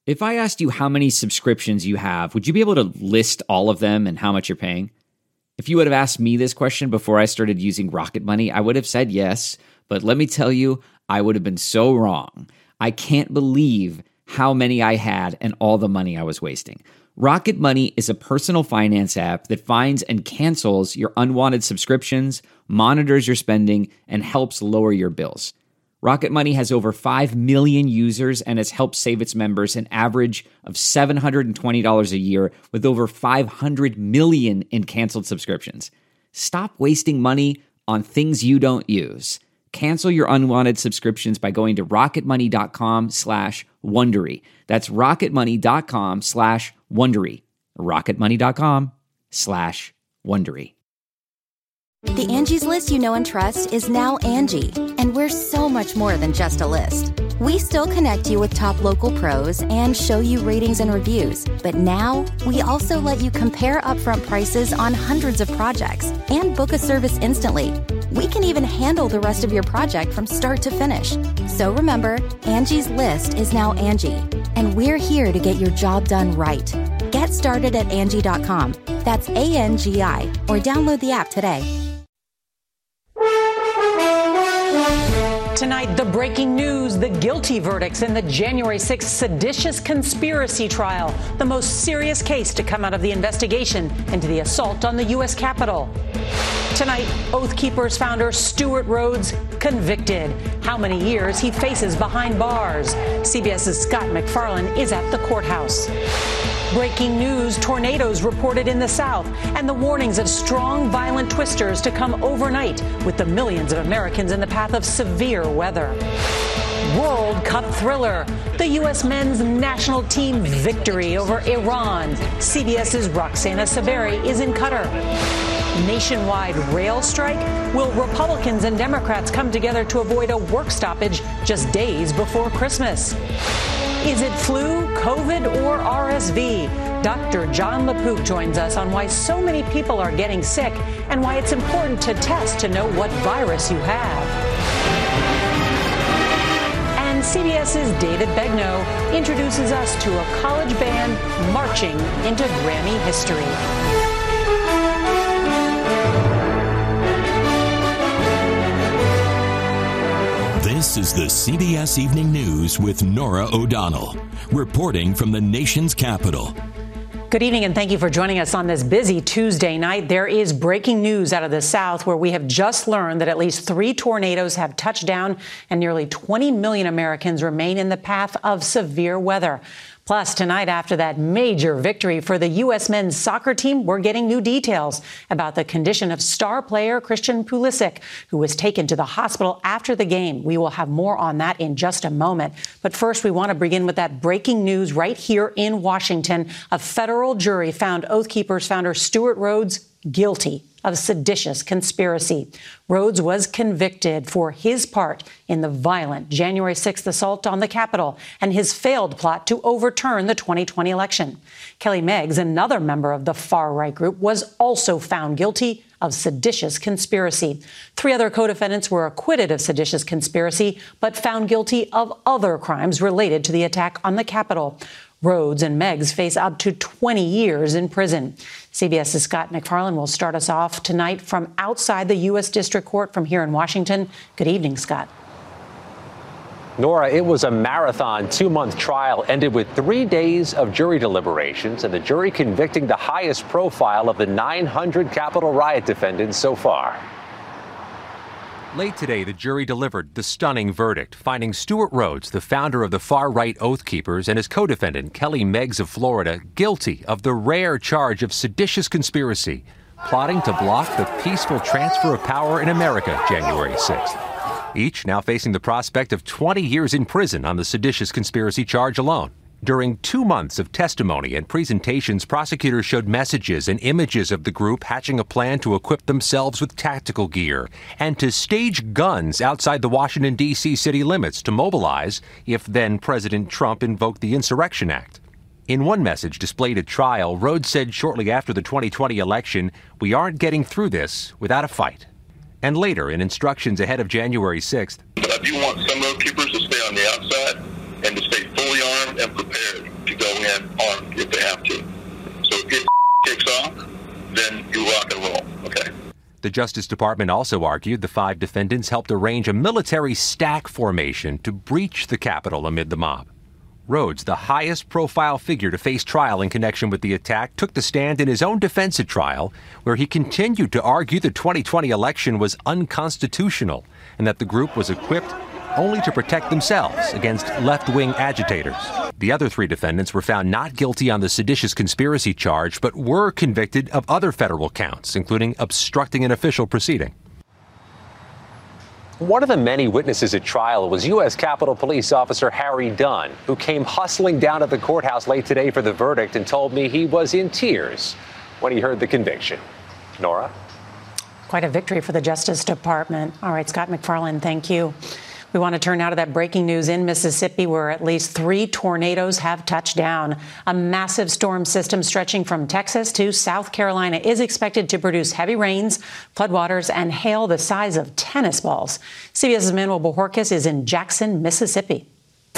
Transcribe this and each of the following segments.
If I asked you how many subscriptions you have, would you be able to list all of them and how much you're paying? If you would have asked me this question before I started using Rocket Money, I would have said yes, but let me tell you, I would have been so wrong. I can't believe how many I had and all the money I was wasting. Rocket Money is a personal finance app that finds and cancels your unwanted subscriptions, monitors your spending, and helps lower your bills. Rocket Money has over 5 million users and has helped save its members an average of $720 a year with over 500 million in canceled subscriptions. Stop wasting money on things you don't use. Cancel your unwanted subscriptions by going to rocketmoney.com/Wondery. That's rocketmoney.com/Wondery. rocketmoney.com/Wondery. The Angie's List you know and trust is now Angie, and we're so much more than just a list. We still connect you with top local pros and show you ratings and reviews, but now we also let you compare upfront prices on hundreds of projects and book a service instantly. We can even handle the rest of your project from start to finish. So remember, Angie's List is now Angie, and we're here to get your job done right. Get started at Angie.com. That's ANGI, or download the app today. Tonight, the breaking news, the guilty verdicts in the January 6th seditious conspiracy trial, the most serious case to come out of the investigation into the assault on the U.S. Capitol. Tonight, Oath Keepers founder Stewart Rhodes convicted. How many years he faces behind bars. CBS's Scott MacFarlane is at the courthouse. Breaking news, tornadoes reported in the South and the warnings of strong, violent twisters to come overnight with the millions of Americans in the path of severe weather. World Cup thriller, the U.S. men's national team victory over Iran. CBS's Roxana Saberi is in Qatar. Nationwide rail strike? Will Republicans and Democrats come together to avoid a work stoppage just days before Christmas? Is it flu, COVID, or RSV? Dr. John LaPook joins us on why so many people are getting sick and why it's important to test to know what virus you have. And CBS's David Begnaud introduces us to a college band marching into Grammy history. This is the CBS Evening News with Norah O'Donnell, reporting from the nation's capital. Good evening, and thank you for joining us on this busy Tuesday night. There is breaking news out of the South, where we have just learned that at least 3 tornadoes have touched down and nearly 20 million Americans remain in the path of severe weather. Plus, tonight, after that major victory for the U.S. men's soccer team, we're getting new details about the condition of star player Christian Pulisic, who was taken to the hospital after the game. We will have more on that in just a moment. But first, we want to begin with that breaking news right here in Washington. A federal jury found Oath Keepers founder Stewart Rhodes guilty of seditious conspiracy. Rhodes was convicted for his part in the violent January 6th assault on the Capitol and his failed plot to overturn the 2020 election. Kelly Meggs, another member of the far-right group, was also found guilty of seditious conspiracy. 3 other co-defendants were acquitted of seditious conspiracy, but found guilty of other crimes related to the attack on the Capitol. Rhodes and Meggs face up to 20 years in prison. CBS's Scott MacFarlane will start us off tonight from outside the U.S. District Court from here in Washington. Good evening, Scott. Norah, it was a marathon 2-month trial, ended with 3 days of jury deliberations and the jury convicting the highest profile of the 900 Capitol riot defendants so far. Late today, the jury delivered the stunning verdict, finding Stewart Rhodes, the founder of the far-right Oath Keepers, and his co-defendant, Kelly Meggs of Florida, guilty of the rare charge of seditious conspiracy, plotting to block the peaceful transfer of power in America January 6th. Each now facing the prospect of 20 years in prison on the seditious conspiracy charge alone. During 2 months of testimony and presentations, prosecutors showed messages and images of the group hatching a plan to equip themselves with tactical gear and to stage guns outside the Washington, D.C. city limits to mobilize if then-President Trump invoked the Insurrection Act. In one message displayed at trial, Rhodes said shortly after the 2020 election, "We aren't getting through this without a fight." And later, in instructions ahead of January 6th, "But I do want some Oath Keepers to stay on the outside and to stay fully armed and prepared The Justice Department also argued the 5 defendants helped arrange a military stack formation to breach the Capitol amid the mob. Rhodes, the highest profile figure to face trial in connection with the attack, took the stand in his own defense at trial, where he continued to argue the 2020 election was unconstitutional and that the group was equipped only to protect themselves against left-wing agitators. The other 3 defendants were found not guilty on the seditious conspiracy charge, but were convicted of other federal counts, including obstructing an official proceeding. One of the many witnesses at trial was U.S. Capitol Police Officer Harry Dunn, who came hustling down to the courthouse late today for the verdict and told me he was in tears when he heard the conviction. Nora? Quite a victory for the Justice Department. All right, Scott McFarland, thank you. We want to turn now to that breaking news in Mississippi, where at least 3 tornadoes have touched down. A massive storm system stretching from Texas to South Carolina is expected to produce heavy rains, floodwaters, and hail the size of tennis balls. CBS's Manuel Bojorquez is in Jackson, Mississippi.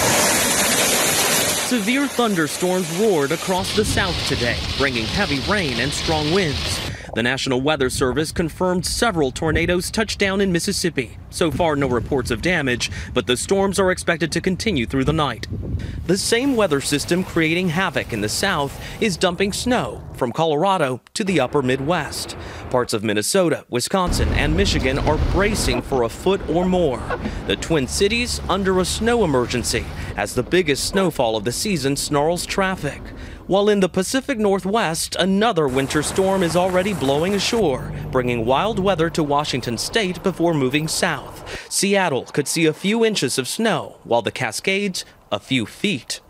Severe thunderstorms roared across the South today, bringing heavy rain and strong winds. The National Weather Service confirmed several tornadoes touched down in Mississippi. So far, no reports of damage, but the storms are expected to continue through the night. The same weather system creating havoc in the South is dumping snow from Colorado to the upper Midwest. Parts of Minnesota, Wisconsin, and Michigan are bracing for a foot or more. The Twin Cities under a snow emergency as the biggest snowfall of the season snarls traffic. While in the Pacific Northwest, another winter storm is already blowing ashore, bringing wild weather to Washington state before moving south. Seattle could see a few inches of snow, while the Cascades, a few feet.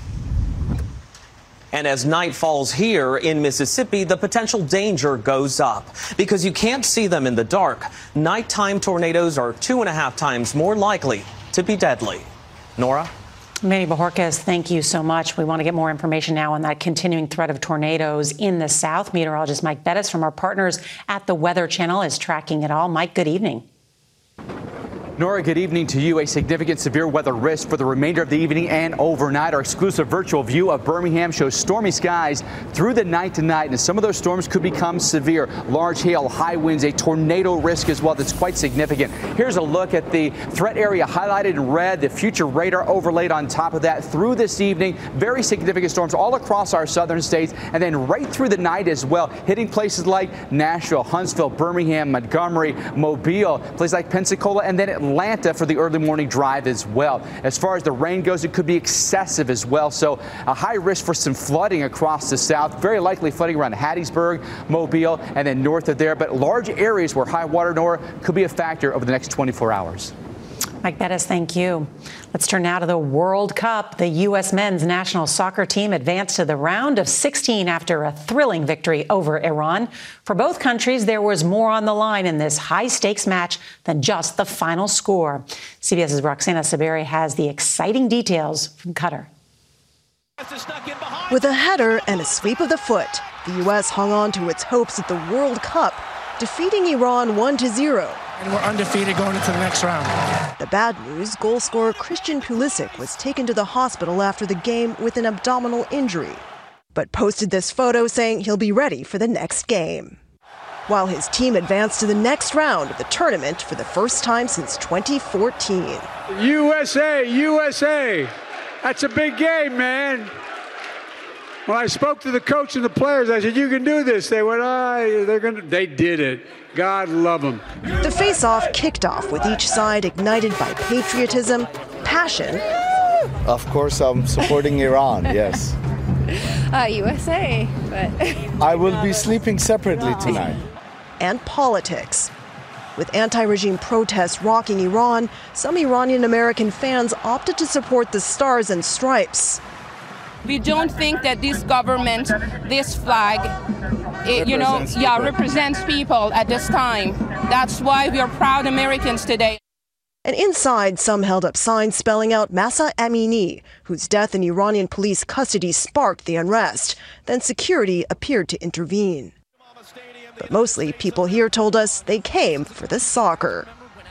And as night falls here in Mississippi, the potential danger goes up because you can't see them in the dark. Nighttime tornadoes are 2.5 times more likely to be deadly. Nora? Manny Bojorquez, thank you so much. We want to get more information now on that continuing threat of tornadoes in the South. Meteorologist Mike Bettis from our partners at the Weather Channel is tracking it all. Mike, good evening. Nora, good evening to you. A significant severe weather risk for the remainder of the evening and overnight. Our exclusive virtual view of Birmingham shows stormy skies through the night tonight, and some of those storms could become severe. Large hail, high winds, a tornado risk as well that's quite significant. Here's a look at the threat area highlighted in red, the future radar overlaid on top of that through this evening. Very significant storms all across our southern states, and then right through the night as well, hitting places like Nashville, Huntsville, Birmingham, Montgomery, Mobile, places like Pensacola, and then Atlanta for the early morning drive as well. As far as the rain goes, it could be excessive as well. So a high risk for some flooding across the South, very likely flooding around Hattiesburg, Mobile, and then north of there. But large areas where high water, Nora, could be a factor over the next 24 hours. Mike Bettis, thank you. Let's turn now to the World Cup. The U.S. men's national soccer team advanced to the round of 16 after a thrilling victory over Iran. For both countries, there was more on the line in this high-stakes match than just the final score. CBS's Roxana Saberi has the exciting details from Qatar. With a header and a sweep of the foot, the U.S. hung on to its hopes at the World Cup, defeating Iran 1-0. And we're undefeated going into the next round. The bad news, goal scorer Christian Pulisic was taken to the hospital after the game with an abdominal injury, but posted this photo saying he'll be ready for the next game. While his team advanced to the next round of the tournament for the first time since 2014. USA, USA. That's a big game, man. When I spoke to the coach and the players, I said, you can do this. They went, they did it. God love them. The face-off kicked off with each side ignited by patriotism, passion. Of course, I'm supporting Iran, yes. USA, but... I will be sleeping separately tonight. And politics. With anti-regime protests rocking Iran, some Iranian-American fans opted to support the Stars and Stripes. We don't think that this government, this flag, represents people at this time. That's why we are proud Americans today. And inside, some held up signs spelling out Mahsa Amini, whose death in Iranian police custody sparked the unrest. Then security appeared to intervene. But mostly, people here told us they came for the soccer.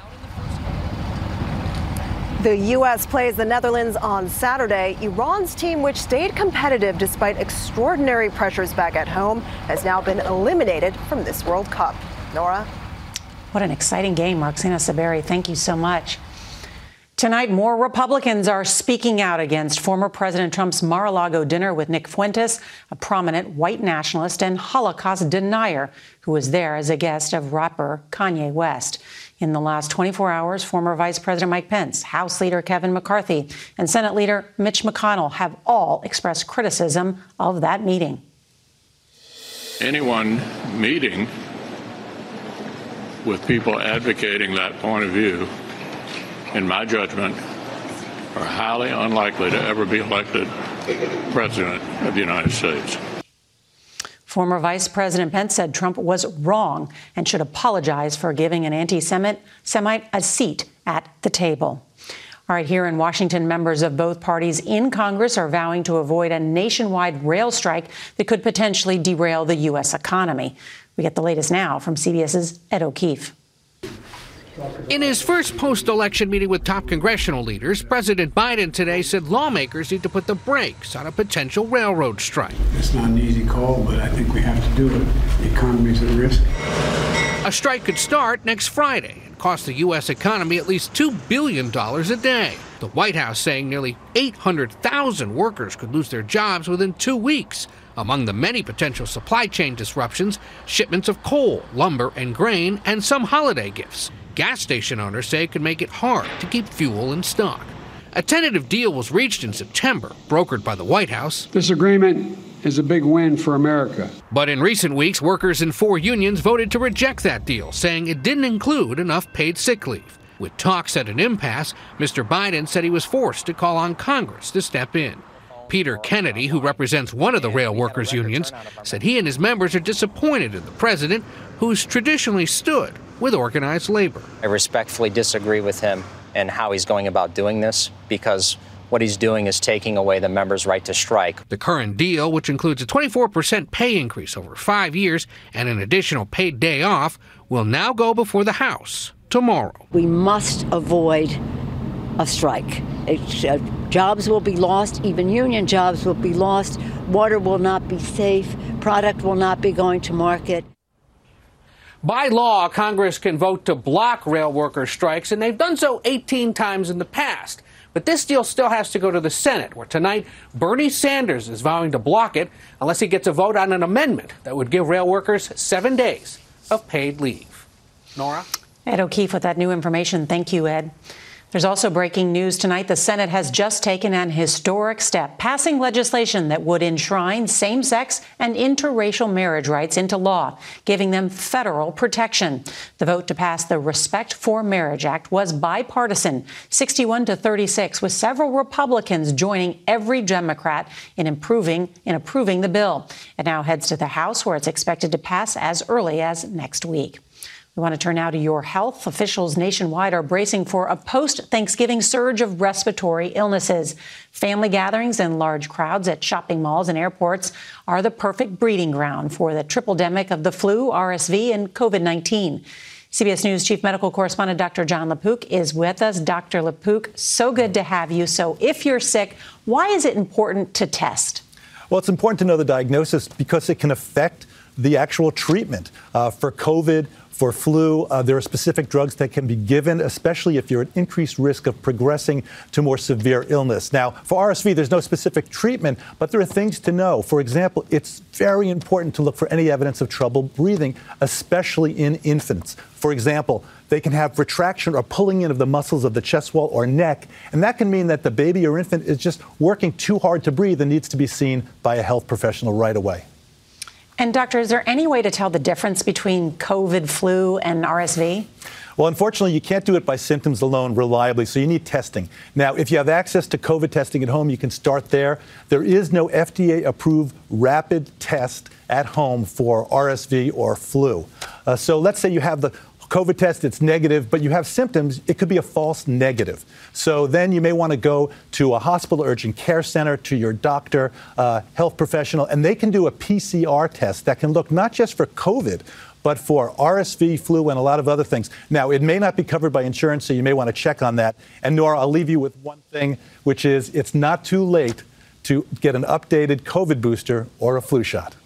The U.S. plays the Netherlands on Saturday. Iran's team, which stayed competitive despite extraordinary pressures back at home, has now been eliminated from this World Cup. Nora? What an exciting game, Roxana Saberi. Thank you so much. Tonight, more Republicans are speaking out against former President Trump's Mar-a-Lago dinner with Nick Fuentes, a prominent white nationalist and Holocaust denier who was there as a guest of rapper Kanye West. In the last 24 hours, former Vice President Mike Pence, House Leader Kevin McCarthy, and Senate Leader Mitch McConnell have all expressed criticism of that meeting. Anyone meeting with people advocating that point of view, in my judgment, are highly unlikely to ever be elected President of the United States. Former Vice President Pence said Trump was wrong and should apologize for giving an anti-Semite a seat at the table. All right, here in Washington, members of both parties in Congress are vowing to avoid a nationwide rail strike that could potentially derail the U.S. economy. We get the latest now from CBS's Ed O'Keefe. In his first post-election meeting with top congressional leaders, President Biden today said lawmakers need to put the brakes on a potential railroad strike. It's not an easy call, but I think we have to do it. The economy's at risk. A strike could start next Friday and cost the U.S. economy at least $2 billion a day. The White House saying nearly 800,000 workers could lose their jobs within 2 weeks. Among the many potential supply chain disruptions, shipments of coal, lumber, and grain, and some holiday gifts. Gas station owners say it could make it hard to keep fuel in stock. A tentative deal was reached in September, brokered by the White House. This agreement is a big win for America. But in recent weeks, workers in 4 unions voted to reject that deal, saying it didn't include enough paid sick leave. With talks at an impasse, Mr. Biden said he was forced to call on Congress to step in. Peter Kennedy, who represents one of the rail workers' unions, said he and his members are disappointed in the president, who's traditionally stood with organized labor. I respectfully disagree with him and how he's going about doing this, because what he's doing is taking away the members' right to strike. The current deal, which includes a 24% pay increase over 5 years and an additional paid day off, will now go before the House tomorrow. We must avoid a strike. Jobs will be lost, even union jobs will be lost, water will not be safe, product will not be going to market. By law, Congress can vote to block rail worker strikes, and they've done so 18 times in the past. But this deal still has to go to the Senate, where tonight Bernie Sanders is vowing to block it unless he gets a vote on an amendment that would give rail workers 7 days of paid leave. Nora? Ed O'Keefe with that new information. Thank you, Ed. There's also breaking news tonight. The Senate has just taken an historic step, passing legislation that would enshrine same-sex and interracial marriage rights into law, giving them federal protection. The vote to pass the Respect for Marriage Act was bipartisan, 61-36, with several Republicans joining every Democrat in approving the bill. It now heads to the House, where it's expected to pass as early as next week. We want to turn now to your health. Officials nationwide are bracing for a post-Thanksgiving surge of respiratory illnesses. Family gatherings and large crowds at shopping malls and airports are the perfect breeding ground for the triple-demic of the flu, RSV, and COVID-19. CBS News Chief Medical Correspondent Dr. Jon LaPook is with us. Dr. LaPook, so good to have you. So if you're sick, why is it important to test? Well, it's important to know the diagnosis because it can affect the actual treatment for COVID. For flu, there are specific drugs that can be given, especially if you're at increased risk of progressing to more severe illness. Now, for RSV, there's no specific treatment, but there are things to know. For example, it's very important to look for any evidence of trouble breathing, especially in infants. For example, they can have retraction or pulling in of the muscles of the chest wall or neck, and that can mean that the baby or infant is just working too hard to breathe and needs to be seen by a health professional right away. And, Doctor, is there any way to tell the difference between COVID, flu, and RSV? Well, unfortunately, you can't do it by symptoms alone reliably, so you need testing. Now, if you have access to COVID testing at home, you can start there. There is no FDA-approved rapid test at home for RSV or flu. So let's say you have the COVID test, it's negative, but you have symptoms, it could be a false negative. So then you may want to go to a hospital urgent care center, to your doctor, health professional, and they can do a PCR test that can look not just for COVID, but for RSV, flu, and a lot of other things. Now, it may not be covered by insurance, so you may want to check on that. And Nora, I'll leave you with one thing, which is it's not too late to get an updated COVID booster or a flu shot.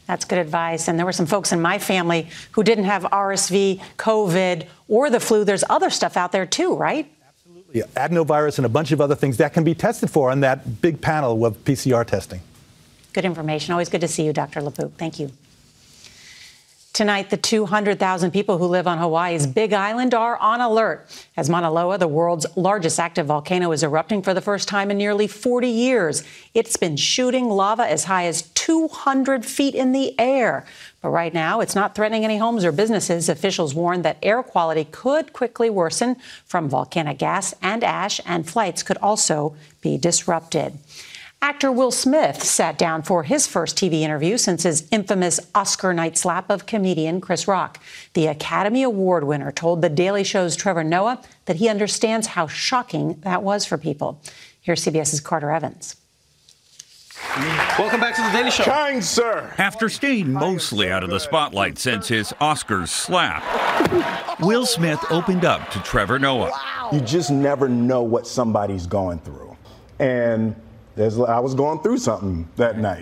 That's good advice. And there were some folks in my family who didn't have RSV, COVID, or the flu. There's other stuff out there, too, right? Absolutely. Adenovirus and a bunch of other things that can be tested for on that big panel of PCR testing. Good information. Always good to see you, Dr. LaPook. Thank you. Tonight, the 200,000 people who live on Hawaii's Big Island are on alert as Mauna Loa, the world's largest active volcano, is erupting for the first time in nearly 40 years. It's been shooting lava as high as 200 feet in the air. But right now, it's not threatening any homes or businesses. Officials warn that air quality could quickly worsen from volcanic gas and ash, and flights could also be disrupted. Actor Will Smith sat down for his first TV interview since his infamous Oscar night slap of comedian Chris Rock. The Academy Award winner told The Daily Show's Trevor Noah that he understands how shocking that was for people. Here's CBS's Carter Evans. Welcome back to The Daily Show. Kind sir. After staying mostly out of the spotlight since his Oscars slap, Will Smith opened up to Trevor Noah. You just never know what somebody's going through. And I was going through something that night,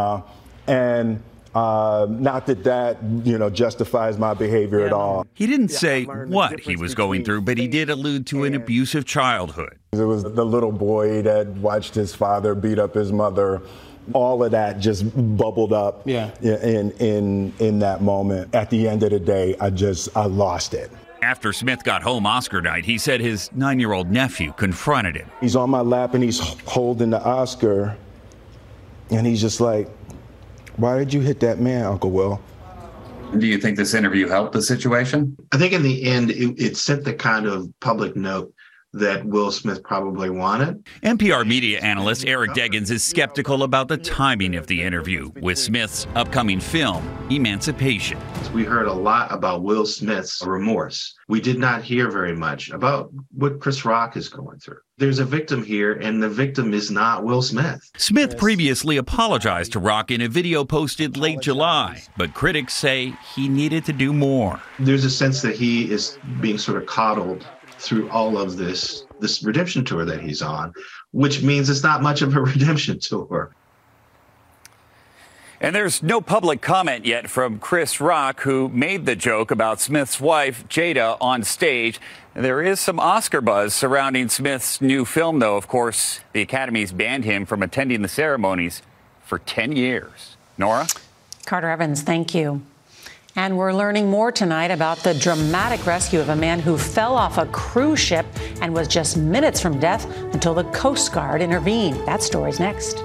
and not that justifies my behavior at all. He didn't say what he was going through, but he did allude to an abusive childhood. It was the little boy that watched his father beat up his mother. All of that just bubbled up in that moment. At the end of the day, I lost it. After Smith got home Oscar night, he said his 9-year-old nephew confronted him. He's on my lap and he's holding the Oscar, and he's just like, "Why did you hit that man, Uncle Will?" Do you think this interview helped the situation? I think in the end, it sent the kind of public note that Will Smith probably wanted. NPR media analyst Eric Deggans is skeptical about the timing of the interview with Smith's upcoming film, Emancipation. We heard a lot about Will Smith's remorse. We did not hear very much about what Chris Rock is going through. There's a victim here, and the victim is not Will Smith. Smith previously apologized to Rock in a video posted late July, but critics say he needed to do more. There's a sense that he is being sort of coddled through all of this redemption tour that he's on, which means it's not much of a redemption tour. And there's no public comment yet from Chris Rock, who made the joke about Smith's wife, Jada, on stage. There is some Oscar buzz surrounding Smith's new film, though. Of course, the Academy's banned him from attending the ceremonies for 10 years. Nora? Carter Evans, thank you. And we're learning more tonight about the dramatic rescue of a man who fell off a cruise ship and was just minutes from death until the Coast Guard intervened. That story's next.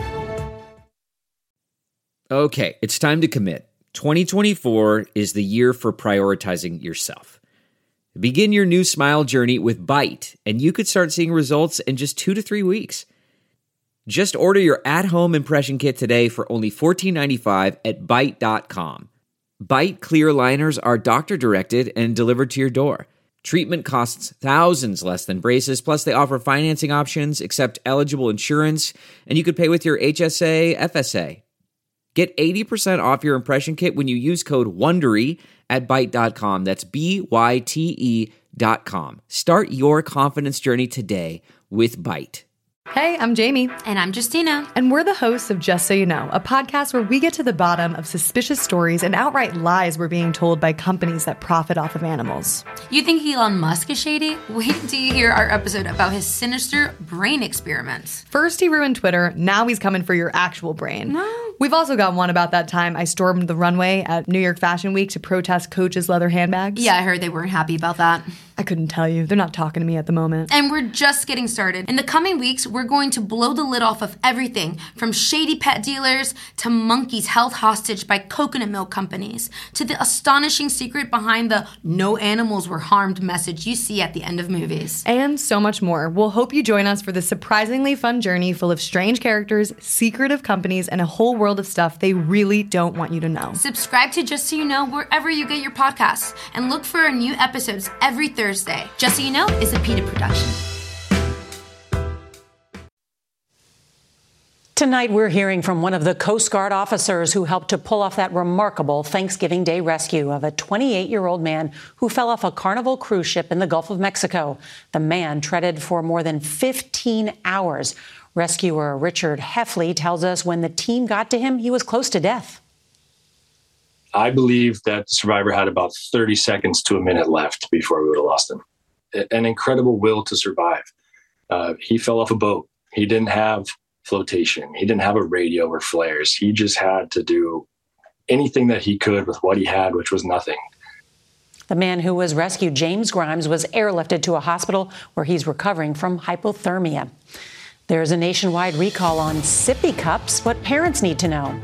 Okay, it's time to commit. 2024 is the year for prioritizing yourself. Begin your new smile journey with Byte, and you could start seeing results in just 2 to 3 weeks. Just order your at-home impression kit today for only $14.95 at Byte.com. Byte clear liners are doctor-directed and delivered to your door. Treatment costs thousands less than braces, plus they offer financing options, accept eligible insurance, and you could pay with your HSA, FSA. Get 80% off your impression kit when you use code WONDERY at Byte.com. That's BYTE.com. Start your confidence journey today with Byte. Hey, I'm Jamie. And I'm Justina. And we're the hosts of Just So You Know, a podcast where we get to the bottom of suspicious stories and outright lies we're being told by companies that profit off of animals. You think Elon Musk is shady? Wait till you hear our episode about his sinister brain experiments. First he ruined Twitter, now he's coming for your actual brain. No. We've also got one about that time I stormed the runway at New York Fashion Week to protest Coach's leather handbags. Yeah, I heard they weren't happy about that. I couldn't tell you. They're not talking to me at the moment. And we're just getting started. In the coming weeks, we're going to blow the lid off of everything from shady pet dealers to monkeys held hostage by coconut milk companies to the astonishing secret behind the "no animals were harmed" message you see at the end of movies. And so much more. We'll hope you join us for this surprisingly fun journey full of strange characters, secretive companies, and a whole world of stuff they really don't want you to know. Subscribe to Just So You Know wherever you get your podcasts and look for our new episodes every Thursday. Just So You Know is a PETA production. Tonight, we're hearing from one of the Coast Guard officers who helped to pull off that remarkable Thanksgiving Day rescue of a 28-year-old man who fell off a Carnival cruise ship in the Gulf of Mexico. The man treaded for more than 15 hours. Rescuer Richard Heffley tells us when the team got to him, he was close to death. I believe that the survivor had about 30 seconds to a minute left before we would have lost him. An incredible will to survive. He fell off a boat. He didn't have flotation. He didn't have a radio or flares. He just had to do anything that he could with what he had, which was nothing. The man who was rescued, James Grimes, was airlifted to a hospital where he's recovering from hypothermia. There's a nationwide recall on sippy cups. What parents need to know.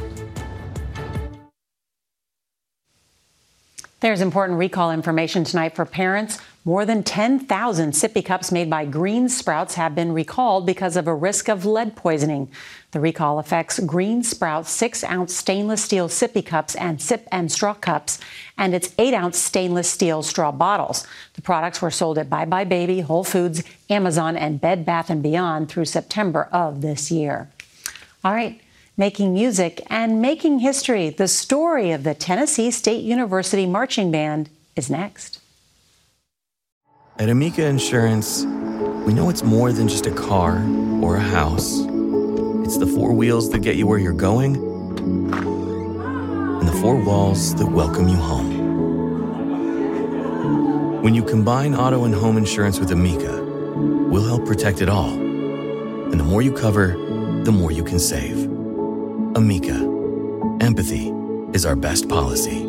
There's important recall information tonight for parents. More than 10,000 sippy cups made by Green Sprouts have been recalled because of a risk of lead poisoning. The recall affects Green Sprouts 6-ounce stainless steel sippy cups and sip and straw cups, and its 8-ounce stainless steel straw bottles. The products were sold at Bye Bye Baby, Whole Foods, Amazon, and Bed Bath & Beyond through September of this year. All right. Making music and making history. The story of the Tennessee State University Marching Band is next. At Amica Insurance, we know it's more than just a car or a house. It's the four wheels that get you where you're going and the four walls that welcome you home. When you combine auto and home insurance with Amica, we'll help protect it all. And the more you cover, the more you can save. Amica. Empathy is our best policy.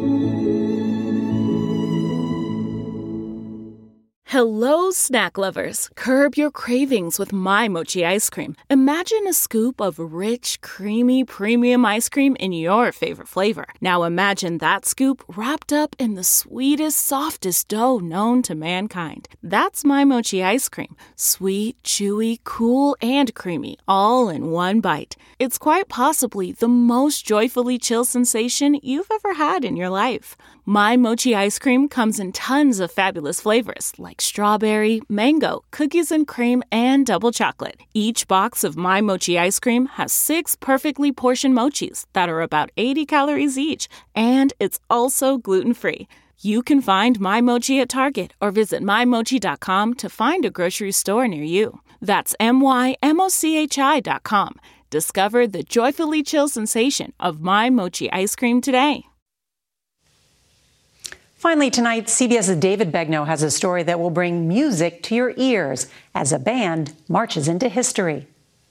Hello, snack lovers. Curb your cravings with My Mochi ice cream. Imagine a scoop of rich, creamy, premium ice cream in your favorite flavor. Now imagine that scoop wrapped up in the sweetest, softest dough known to mankind. That's My Mochi ice cream. Sweet, chewy, cool, and creamy, all in one bite. It's quite possibly the most joyfully chill sensation you've ever had in your life. My Mochi ice cream comes in tons of fabulous flavors like strawberry, mango, cookies and cream, and double chocolate. Each box of My Mochi ice cream has 6 perfectly portioned mochis that are about 80 calories each, and it's also gluten-free. You can find My Mochi at Target or visit mymochi.com to find a grocery store near you. That's mymochi.com. Discover the joyfully chill sensation of My Mochi ice cream today. Finally tonight, CBS's David Begnaud has a story that will bring music to your ears as a band marches into history.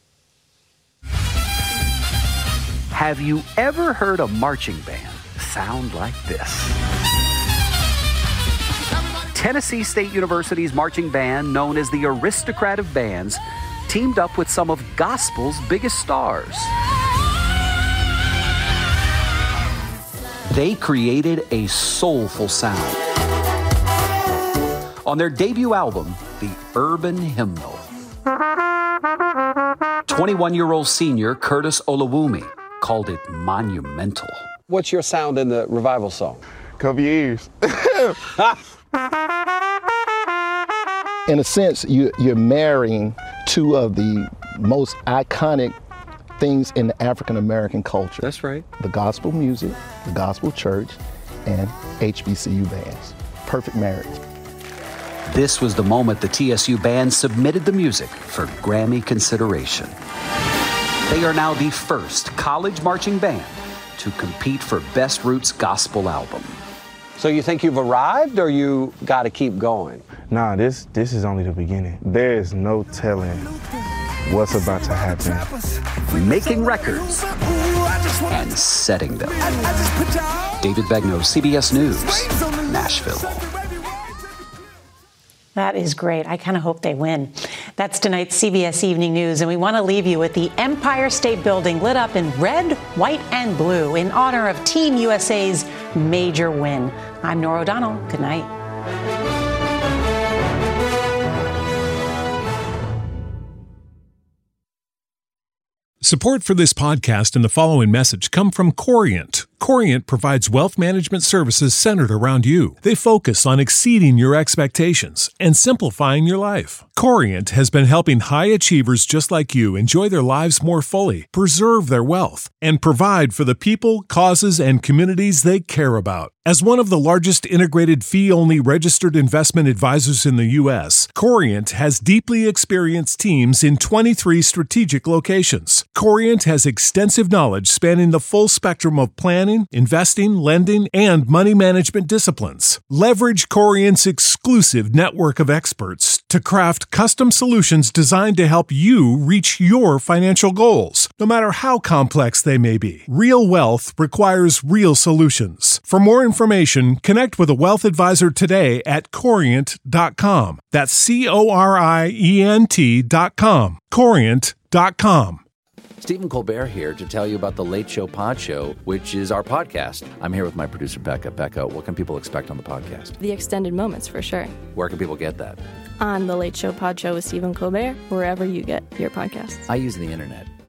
Have you ever heard a marching band sound like this? Tennessee State University's marching band, known as the Aristocrat of Bands, teamed up with some of gospel's biggest stars. They created a soulful sound. On their debut album, The Urban Hymnal, 21-year-old senior Curtis Olawumi called it monumental. What's your sound in the revival song? Cover your ears. In a sense, you're marrying two of the most iconic things in the African American culture. That's right. The gospel music, the gospel church, and HBCU bands. Perfect marriage. This was the moment the TSU band submitted the music for Grammy consideration. They are now the first college marching band to compete for Best Roots Gospel Album. So you think you've arrived, or you got to keep going? Nah, this is only the beginning. There is no telling what's about to happen. Making records and setting them. David Begnaud, CBS News, Nashville. That is great. I kind of hope they win. That's tonight's CBS Evening News, and we want to leave you with the Empire State Building lit up in red, white, and blue in honor of Team USA's major win. I'm Norah O'Donnell. Good night. Support for this podcast and the following message come from Corient. Corient provides wealth management services centered around you. They focus on exceeding your expectations and simplifying your life. Corient has been helping high achievers just like you enjoy their lives more fully, preserve their wealth, and provide for the people, causes, and communities they care about. As one of the largest integrated fee-only registered investment advisors in the U.S., Corient has deeply experienced teams in 23 strategic locations. Corient has extensive knowledge spanning the full spectrum of planning, planning, investing, lending, and money management disciplines. Leverage Corient's exclusive network of experts to craft custom solutions designed to help you reach your financial goals, no matter how complex they may be. Real wealth requires real solutions. For more information, connect with a wealth advisor today at Corient.com. That's Corient.com. Corient.com. Stephen Colbert here to tell you about The Late Show Pod Show, which is our podcast. I'm here with my producer, Becca. Becca, what can people expect on the podcast? The extended moments, for sure. Where can people get that? On The Late Show Pod Show with Stephen Colbert, wherever you get your podcasts. I use the internet.